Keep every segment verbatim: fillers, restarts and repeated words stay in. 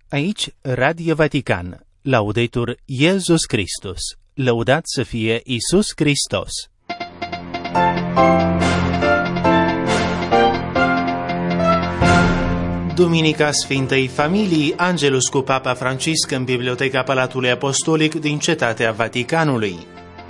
Aici, Radio Vatican, Laudetur Iesus Christus, lăudat să fie Iisus Hristos. Duminica Sfintei Familii, Angelus cu Papa Francisc în Biblioteca Palatului Apostolic din Cetatea Vaticanului.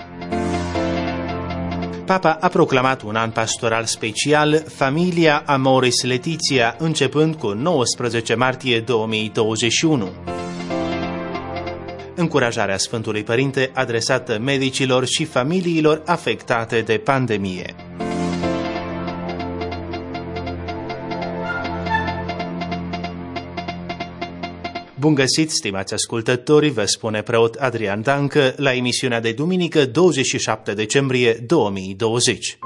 Papa a proclamat un an pastoral special, Familia Amoris Laetitia, începând cu nouăsprezece martie două mii douăzeci și unu. Încurajarea Sfântului Părinte adresată medicilor și familiilor afectate de pandemie. Bun găsit, stimați ascultători, vă spune preot Adrian Dancă la emisiunea de duminică douăzeci și șapte decembrie două mii douăzeci.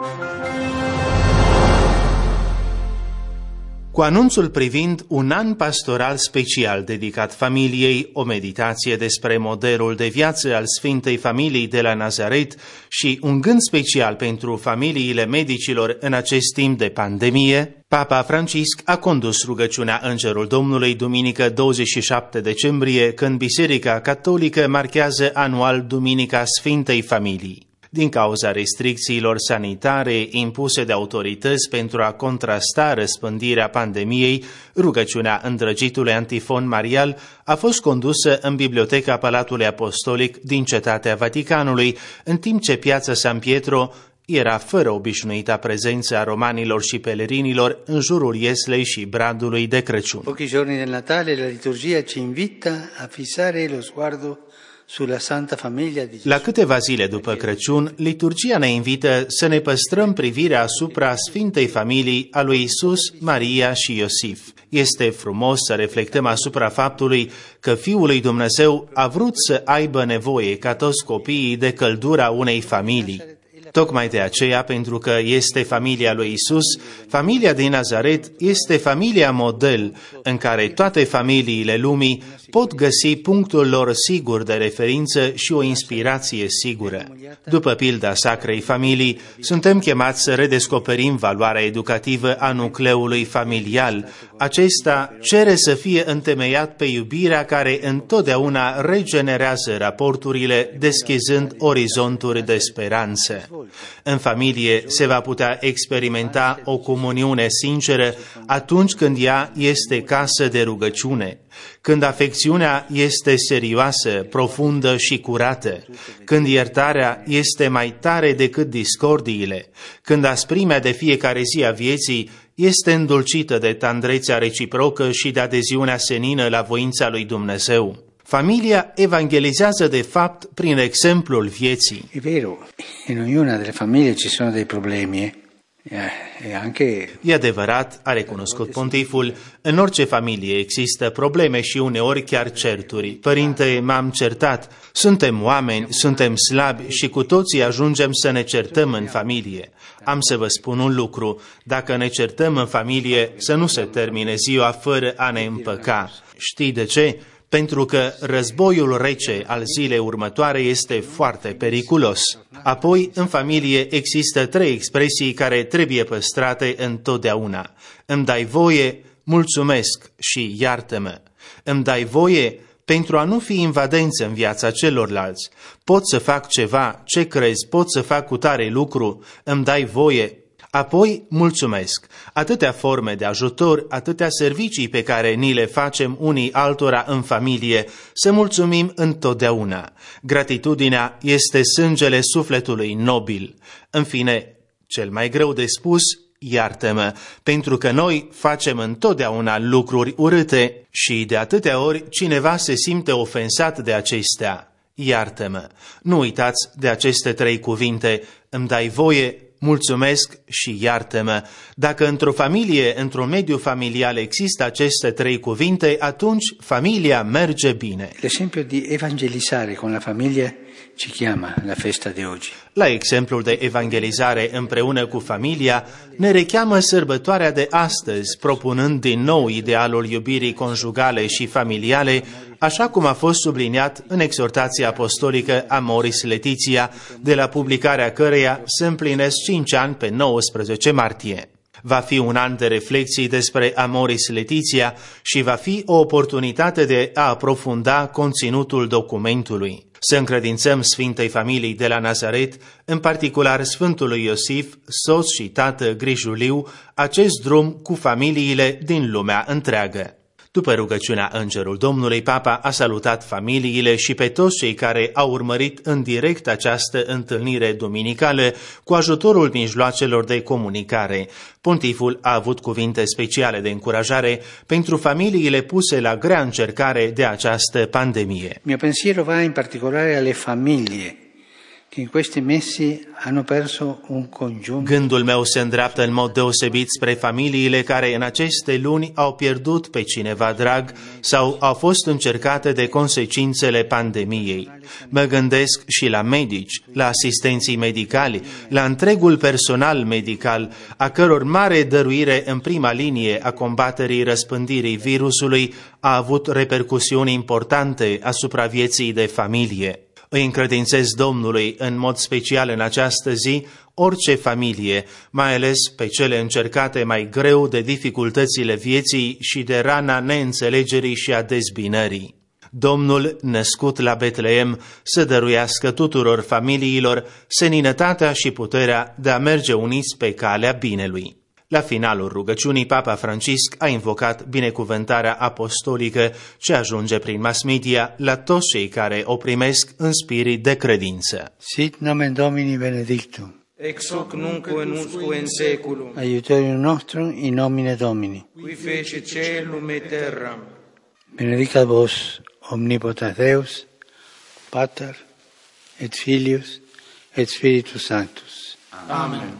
Cu anunțul privind un an pastoral special dedicat familiei, o meditație despre modelul de viață al Sfintei Familii de la Nazaret și un gând special pentru familiile medicilor în acest timp de pandemie, Papa Francisc a condus rugăciunea Îngerul Domnului duminică douăzeci și șapte decembrie, când Biserica Catolică marchează anual Duminica Sfintei Familii. Din cauza restricțiilor sanitare impuse de autorități pentru a contrasta răspândirea pandemiei, rugăciunea îndrăgitului antifon marial a fost condusă în Biblioteca Palatului Apostolic din Cetatea Vaticanului, în timp ce piața San Pietro era fără obișnuita prezență a romanilor și pelerinilor în jurul ieslei și bradului de Crăciun. Pochi giorni del Natale la liturgia ci invita a fissare lo sguardo sulla Santa Famiglia di Gesù. La câteva zile după Crăciun, liturgia ne invită să ne păstrăm privirea asupra Sfintei Familii a lui Iisus, Maria și Iosif. Este frumos să reflectăm asupra faptului că Fiul lui Dumnezeu a vrut să aibă nevoie ca toți copiii de căldura unei familii. Tocmai de aceea, pentru că este familia lui Isus, familia din Nazaret este familia model în care toate familiile lumii pot găsi punctul lor sigur de referință și o inspirație sigură. După pilda Sacrei Familii, suntem chemați să redescoperim valoarea educativă a nucleului familial. Acesta cere să fie întemeiat pe iubirea care întotdeauna regenerează raporturile, deschizând orizonturi de speranță. În familie se va putea experimenta o comuniune sinceră atunci când ea este casă de rugăciune, când afecțiunea este serioasă, profundă și curată, când iertarea este mai tare decât discordiile, când asprimea de fiecare zi a vieții este îndulcită de tandrețea reciprocă și de adeziunea senină la voința lui Dumnezeu. Familia evangelizează de fapt prin exemplul vieții. È vero, in ognuna delle famiglie ci sono dei problemi, e anche... E adevărat, a recunoscut pontiful, în orice familie există probleme și uneori chiar certuri. Părinte, m-am certat, suntem oameni, suntem slabi și cu toții ajungem să ne certăm în familie. Am să vă spun un lucru, dacă ne certăm în familie, să nu se termine ziua fără a ne împăca. Știi de ce? Pentru că războiul rece al zilei următoare este foarte periculos. Apoi, în familie există trei expresii care trebuie păstrate întotdeauna. Îmi dai voie, mulțumesc și iartă-mă. Îmi dai voie pentru a nu fi invadență în viața celorlalți. Pot să fac ceva, ce crezi, pot să fac cu tare lucru, îmi dai voie. Apoi, mulțumesc. Atâtea forme de ajutor, atâtea servicii pe care ni le facem unii altora în familie, să mulțumim întotdeauna. Gratitudinea este sângele sufletului nobil. În fine, cel mai greu de spus, iartă-mă, pentru că noi facem întotdeauna lucruri urâte și de atâtea ori cineva se simte ofensat de acestea. Iartă-mă. Nu uitați de aceste trei cuvinte, îmi dai voie, mulțumesc și iartă-mă. Dacă într-o familie, într-un mediu familial există aceste trei cuvinte, atunci familia merge bine. L'esempio di evangelizzare con la famiglia ci chiama la festa di oggi. La exemplul de evangelizare împreună cu familia ne recheamă sărbătoarea de astăzi, propunând din nou idealul iubirii conjugale și familiale, așa cum a fost subliniat în exhortația apostolică Amoris Laetitia, de la publicarea căreia se împlinesc cinci ani pe nouăsprezece martie. Va fi un an de reflexii despre Amoris Laetitia și va fi o oportunitate de a aprofunda conținutul documentului. Să încredințăm Sfintei Familii de la Nazaret, în particular Sfântului Iosif, soț și tată grijuliu, acest drum cu familiile din lumea întreagă. După rugăciunea Îngerul Domnului, Papa a salutat familiile și pe toți cei care au urmărit în direct această întâlnire duminicală cu ajutorul mijloacelor de comunicare. Pontiful a avut cuvinte speciale de încurajare pentru familiile puse la grea încercare de această pandemie. Mio pensiero va in particolare alle famiglie che in questi mesi hanno perso un congiunto. Gândul meu se îndreaptă în mod deosebit spre familiile care în aceste luni au pierdut pe cineva drag sau au fost încercate de consecințele pandemiei. Mă gândesc și la medici, la asistenții medicali, la întregul personal medical, a căror mare dăruire în prima linie a combaterii răspândirii virusului a avut repercusiuni importante asupra vieții de familie. Îi încredințez Domnului în mod special în această zi orice familie, mai ales pe cele încercate mai greu de dificultățile vieții și de rana neînțelegerii și a dezbinării. Domnul, născut la Betleem, să dăruiască tuturor familiilor seninătatea și puterea de a merge uniți pe calea binelui. La finalul rugăciunii, Papa Francisc a invocat binecuvântarea apostolică ce ajunge prin mass media la toți cei care o primesc în spirit de credință. Sit nomen Domini benedictum. Ex hoc nunc et usque in saeculum. Aiutorium nostrum in nomine Domini. Qui fece caelum et terram. Benedicat vos omnipotens Deus, Pater et Filius et Spiritus Sanctus. Amen.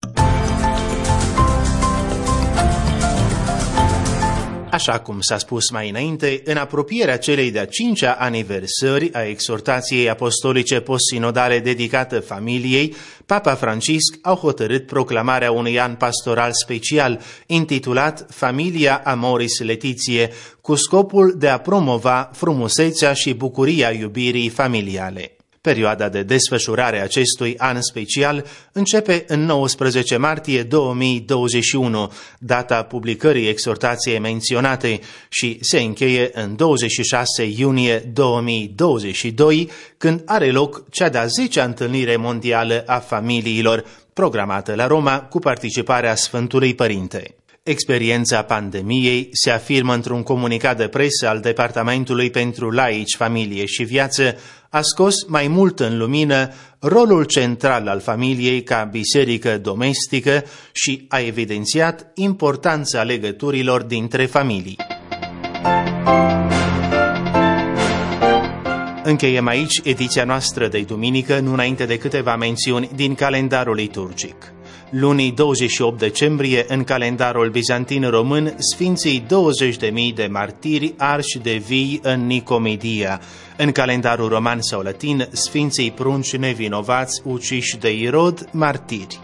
Așa cum s-a spus mai înainte, în apropierea celei de-a cincea aniversări a exhortației apostolice postsinodale dedicată familiei, Papa Francisc a hotărât proclamarea unui an pastoral special intitulat Familia Amoris Laetitie, cu scopul de a promova frumusețea și bucuria iubirii familiale. Perioada de desfășurare a acestui an special începe în nouăsprezece martie două mii douăzeci și unu, data publicării exhortației menționate, și se încheie în douăzeci și șase iunie două mii douăzeci și doi, când are loc cea de-a zecea întâlnire mondială a familiilor, programată la Roma cu participarea Sfântului Părinte. Experiența pandemiei, se afirmă într-un comunicat de presă al Departamentului pentru Laici, Familie și Viață, a scos mai mult în lumină rolul central al familiei ca biserică domestică și a evidențiat importanța legăturilor dintre familii. Încheiem aici ediția noastră de duminică, nu înainte de câteva mențiuni din calendarul liturgic. Lunii douăzeci și opt decembrie, în calendarul bizantin român, Sfinții douăzeci de mii de martiri arși de vii în Nicomedia. În calendarul roman sau latin, Sfinții prunci nevinovați uciși de Irod, martiri.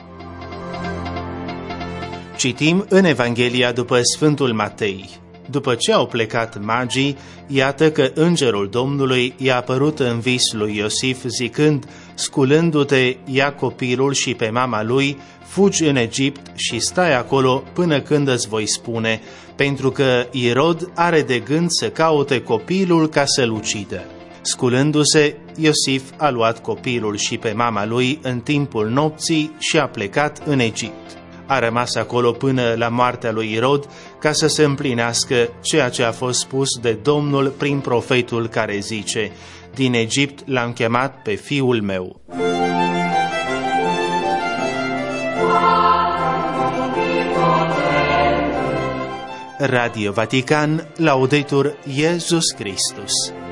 Citim în Evanghelia după Sfântul Matei. După ce au plecat magii, iată că îngerul Domnului i-a apărut în vis lui Iosif, zicând: sculându-te, ia copilul și pe mama lui, fugi în Egipt și stai acolo până când îți voi spune, pentru că Irod are de gând să caute copilul ca să-l ucidă. Sculându-se, Iosif a luat copilul și pe mama lui în timpul nopții și a plecat în Egipt. A rămas acolo până la moartea lui Irod, ca să se împlinească ceea ce a fost spus de Domnul prin profetul care zice: din Egipt l-am chemat pe fiul meu. Radio Vatican, Laudetur Iesus Christus.